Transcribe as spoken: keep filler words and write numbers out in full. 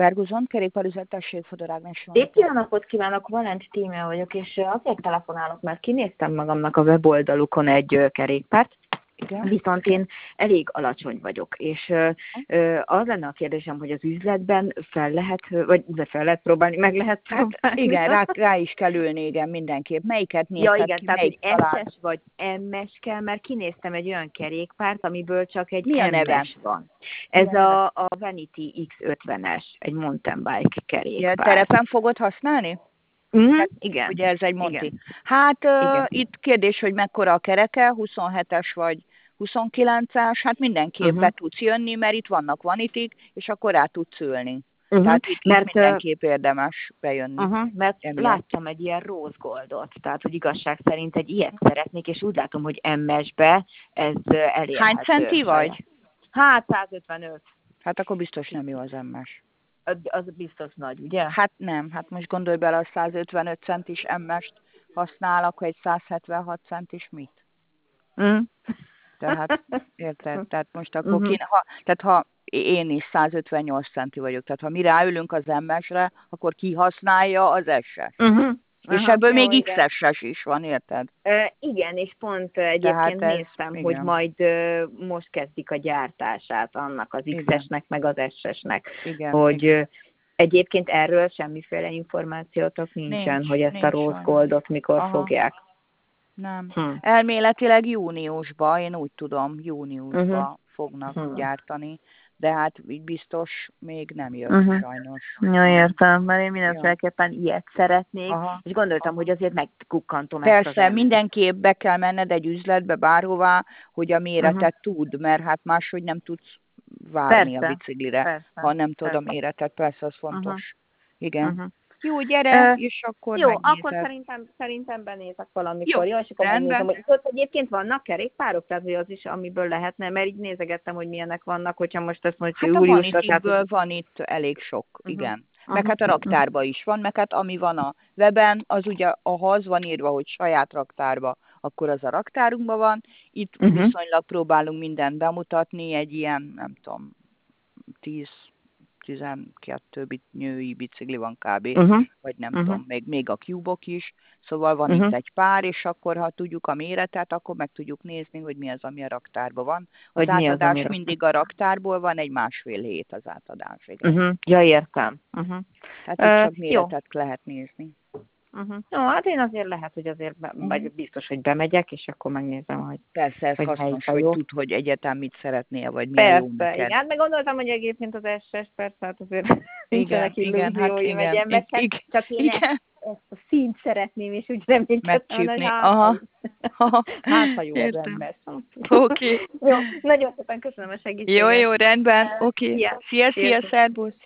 Ferguson, kerékpárüzlet, tessék, Fodor Ágnes. Szép jó napot kívánok, Valent Tímea vagyok, és azért telefonálok, mert kinéztem magamnak a weboldalukon egy ö, kerékpárt, Igen. viszont én elég alacsony vagyok, és ö, ö, az lenne a kérdésem, hogy az üzletben fel lehet, vagy fel lehet próbálni, meg lehet Hát próbálni. igen, rá, rá is kell ülni, igen, mindenképp. Melyiket Ja, nézted igen, ki, tehát melyik hogy talált? es es vagy em es kell, mert kinéztem egy olyan kerékpárt, amiből csak egy Mi a neve? em es van. Ez Mi a neve? a, a Vanity iksz ötvenes, egy mountain bike kerékpár. Ilyen terepen fogod használni? Mm, Hát, igen. ugye ez egy Monti. Igen. Hát uh, Igen. itt kérdés, hogy mekkora a kereke, huszonhetes vagy huszonkilences, hát mindenképp Uh-huh. be tudsz jönni, mert itt vannak vanitik, és akkor rá tudsz ülni. Uh-huh. Tehát itt, mert, itt mindenképp érdemes bejönni. Uh-huh. Mert emiatt. láttam egy ilyen rose goldot, tehát hogy igazság szerint egy ilyet szeretnék, és úgy látom, hogy em es-be ez elérhető. Hány centi vagy? Hát százötvenöt. Hát akkor biztos nem jó az em es. Az, az biztos nagy, ugye? Hát nem, hát most gondolj bele, a százötvenöt centis em est használ, akkor egy százhetvenhat centis mit? Mm. Tehát, érted? Tehát most akkor uh-huh. kéne, ha, tehát ha én is százötvennyolc centi vagyok, tehát ha mi ráülünk az em esre, akkor ki használja az es-es. Uh-huh. És Aha, ebből jó, még igen. iksz es-es is van, érted? Uh, igen, és pont uh, egyébként Tehát ez, néztem, igen. hogy majd uh, most kezdik a gyártását annak az iksz esnek, meg az es esnek. Igen, hogy igen. Uh, egyébként erről semmiféle információtok nincsen, Nincs, hogy ezt nincs a Rose sajnos. Goldot mikor Aha. fogják. Nem. Hm. Elméletileg júniusban, én úgy tudom, júniusban uh-huh. fognak hm. gyártani, de hát így biztos még nem jött uh-huh. sajnos. Ja, értem, mert én mindenféleképpen ja. ilyet szeretnék, Aha. és gondoltam, hogy azért megkukkantom Persze, ezt az embert. mindenképp be kell menned egy üzletbe, bárhová, hogy a méretet uh-huh. tud, mert hát máshogy nem tudsz várni persze, a biciklire, persze, ha nem tudod persze. a méretet, persze, az fontos. Uh-huh. Igen. Uh-huh. Jó, gyere, uh, és akkor Jó, megnézed. akkor szerintem, szerintem benézek valamikor. Jó, jó és akkor rendben. megnézem, hogy ott egyébként vannak kerékpárok, tehát hogy az is, amiből lehetne, mert így nézegettem, hogy milyenek vannak, hogyha most ezt mondjuk Hát a júliusra... Vanitikből tehát... van itt elég sok, uh-huh. igen. Uh-huh. Meg hát a raktárban is van, meg hát ami van a weben, az ugye, ha az van írva, hogy saját raktárba, akkor az a raktárunkban van. Itt uh-huh. viszonylag próbálunk mindent bemutatni, egy ilyen, nem tudom, tíz-tizenkettő női bicikli van kb. Uh-huh. Vagy nem uh-huh. tudom, még, még a Cube-ok is. Szóval van uh-huh. itt egy pár, és akkor ha tudjuk a méretet, akkor meg tudjuk nézni, hogy mi az, ami a raktárban van. Az hogy átadás az, mindig a raktárból van, egy másfél hét az átadás. Igen. Uh-huh. Ja, értem. Uh-huh. Tehát itt csak méretet jó. lehet nézni. Uh-huh. Jó, hát én azért lehet, hogy azért, be, uh-huh. vagy biztos, hogy bemegyek, és akkor megnézem, hogy... Persze, ez hogy hasznos, hogy tud, hogy egyetem mit szeretnél, vagy milyen persze, jó neked. Igen, hát meg gondoltam, hogy egyébként az es es, persze, hát azért nincsenek illúzióim egy embernek, csak én igen. ezt a színt szeretném, és úgy reménykedtem, hogy hát, Aha. hát, ha jó az ember. Oké. Jó, nagyon szépen köszönöm a segítséget. Jó, jó, rendben. Oké. Szia, szia, szia, szervusz.